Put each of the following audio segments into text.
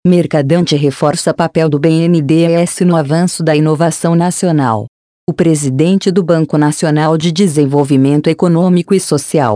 Mercadante reforça papel do BNDES no avanço da inovação nacional. O presidente do Banco Nacional de Desenvolvimento Econômico e Social,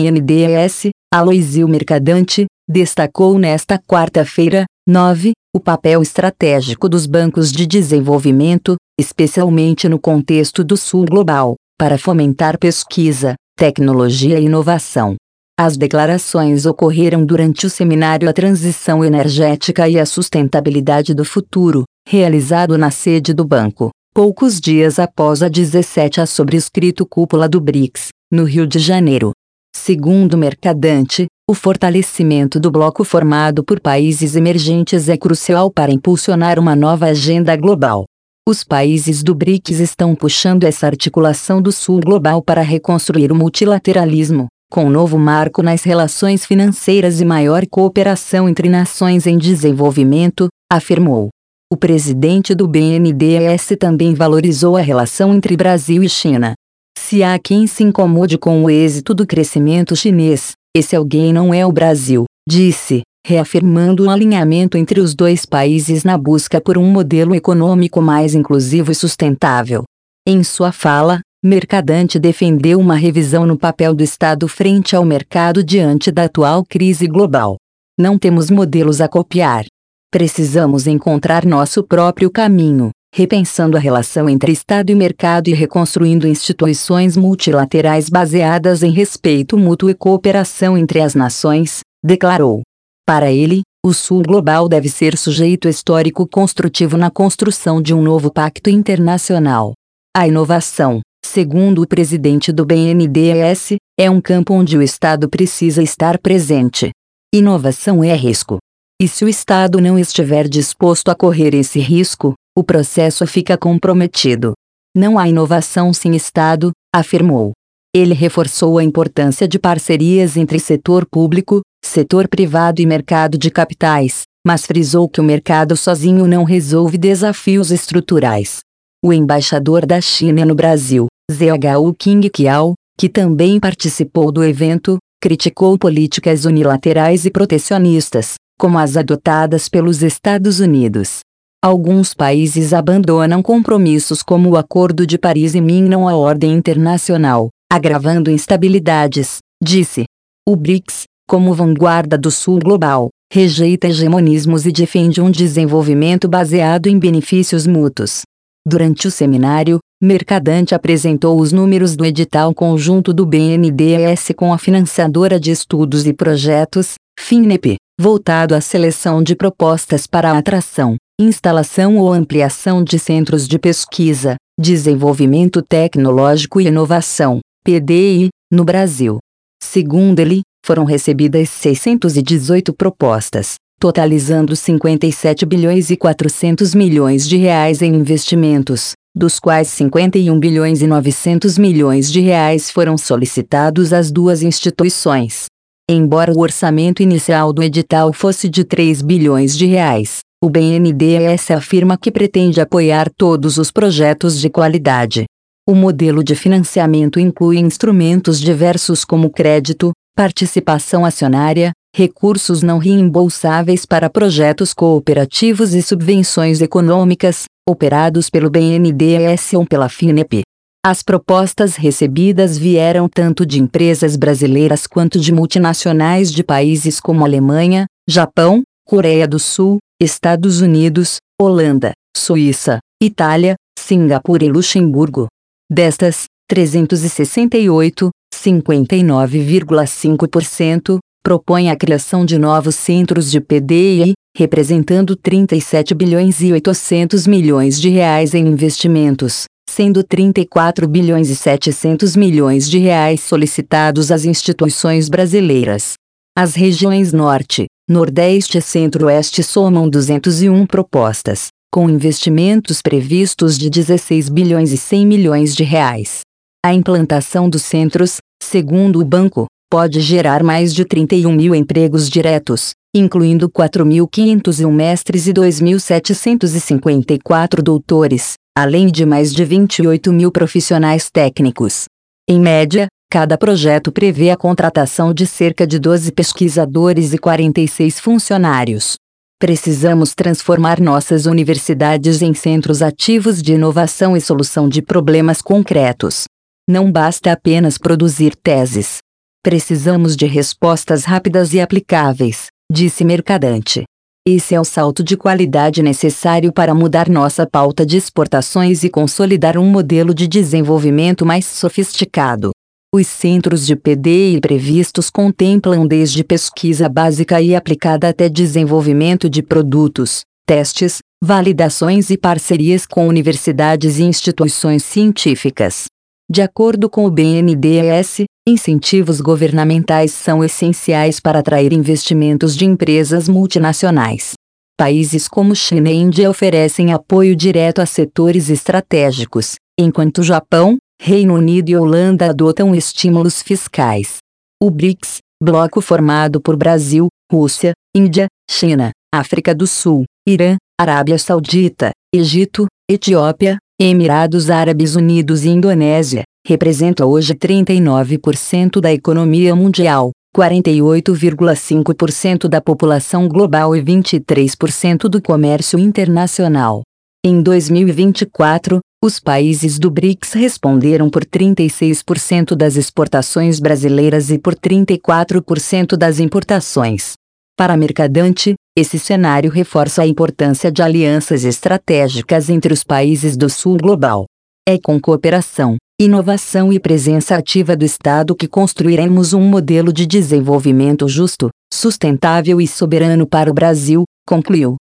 BNDES, Aloizio Mercadante, destacou nesta quarta-feira, 9, o papel estratégico dos bancos de desenvolvimento, especialmente no contexto do Sul Global, para fomentar pesquisa, tecnologia e inovação. As declarações ocorreram durante o seminário A Transição Energética e a Sustentabilidade do Futuro, realizado na sede do banco, poucos dias após a 17ª sobrescrito Cúpula do BRICS, no Rio de Janeiro. Segundo o Mercadante, o fortalecimento do bloco formado por países emergentes é crucial para impulsionar uma nova agenda global. Os países do BRICS estão puxando essa articulação do Sul Global para reconstruir o multilateralismo, com um novo marco nas relações financeiras e maior cooperação entre nações em desenvolvimento, afirmou. O presidente do BNDES também valorizou a relação entre Brasil e China. Se há quem se incomode com o êxito do crescimento chinês, esse alguém não é o Brasil, disse, reafirmando um alinhamento entre os dois países na busca por um modelo econômico mais inclusivo e sustentável. Em sua fala, Mercadante defendeu uma revisão no papel do Estado frente ao mercado diante da atual crise global. Não temos modelos a copiar. Precisamos encontrar nosso próprio caminho, repensando a relação entre Estado e mercado e reconstruindo instituições multilaterais baseadas em respeito mútuo e cooperação entre as nações, declarou. Para ele, o Sul Global deve ser sujeito histórico construtivo na construção de um novo pacto internacional. A inovação, segundo o presidente do BNDES, é um campo onde o Estado precisa estar presente. Inovação é risco. E se o Estado não estiver disposto a correr esse risco, o processo fica comprometido. Não há inovação sem Estado, afirmou. Ele reforçou a importância de parcerias entre setor público, setor privado e mercado de capitais, mas frisou que o mercado sozinho não resolve desafios estruturais. O embaixador da China no Brasil, Zhou Qingqiao, que também participou do evento, criticou políticas unilaterais e protecionistas, como as adotadas pelos Estados Unidos. Alguns países abandonam compromissos como o Acordo de Paris e minam a ordem internacional, agravando instabilidades, disse. O BRICS, como vanguarda do Sul Global, rejeita hegemonismos e defende um desenvolvimento baseado em benefícios mútuos. Durante o seminário, Mercadante apresentou os números do edital conjunto do BNDES com a financiadora de estudos e projetos, FINEP, voltado à seleção de propostas para a atração, instalação ou ampliação de centros de pesquisa, desenvolvimento tecnológico e inovação, PDI, no Brasil. Segundo ele, foram recebidas 618 propostas, totalizando 57 bilhões e 400 milhões de reais em investimentos, dos quais 51 bilhões e 900 milhões de reais foram solicitados às duas instituições. Embora o orçamento inicial do edital fosse de 3 bilhões de reais, o BNDES afirma que pretende apoiar todos os projetos de qualidade. O modelo de financiamento inclui instrumentos diversos como crédito, participação acionária, recursos não reembolsáveis para projetos cooperativos e subvenções econômicas, operados pelo BNDES ou pela FINEP. As propostas recebidas vieram tanto de empresas brasileiras quanto de multinacionais de países como Alemanha, Japão, Coreia do Sul, Estados Unidos, Holanda, Suíça, Itália, Singapura e Luxemburgo. Destas, 368, 59,5%, propõem a criação de novos centros de PDI, representando 37 bilhões e 800 milhões de reais em investimentos, sendo 34 bilhões e 700 milhões de reais solicitados às instituições brasileiras. As regiões Norte, Nordeste e Centro-Oeste somam 201 propostas, com investimentos previstos de 16 bilhões e 100 milhões de reais. A implantação dos centros, segundo o banco, pode gerar mais de 31 mil empregos diretos, incluindo 4.501 mestres e 2.754 doutores, além de mais de 28 mil profissionais técnicos. Em média, cada projeto prevê a contratação de cerca de 12 pesquisadores e 46 funcionários. Precisamos transformar nossas universidades em centros ativos de inovação e solução de problemas concretos. Não basta apenas produzir teses. Precisamos de respostas rápidas e aplicáveis, disse Mercadante. Esse é o salto de qualidade necessário para mudar nossa pauta de exportações e consolidar um modelo de desenvolvimento mais sofisticado. Os centros de PDI previstos contemplam desde pesquisa básica e aplicada até desenvolvimento de produtos, testes, validações e parcerias com universidades e instituições científicas. De acordo com o BNDES, incentivos governamentais são essenciais para atrair investimentos de empresas multinacionais. Países como China e Índia oferecem apoio direto a setores estratégicos, enquanto Japão, Reino Unido e Holanda adotam estímulos fiscais. O BRICS, bloco formado por Brasil, Rússia, Índia, China, África do Sul, Irã, Arábia Saudita, Egito, Etiópia, Emirados Árabes Unidos e Indonésia, representa hoje 39% da economia mundial, 48,5% da população global e 23% do comércio internacional. Em 2024, os países do BRICS responderam por 36% das exportações brasileiras e por 34% das importações. Para Mercadante, esse cenário reforça a importância de alianças estratégicas entre os países do Sul global. É com cooperação, inovação e presença ativa do Estado que construiremos um modelo de desenvolvimento justo, sustentável e soberano para o Brasil, concluiu.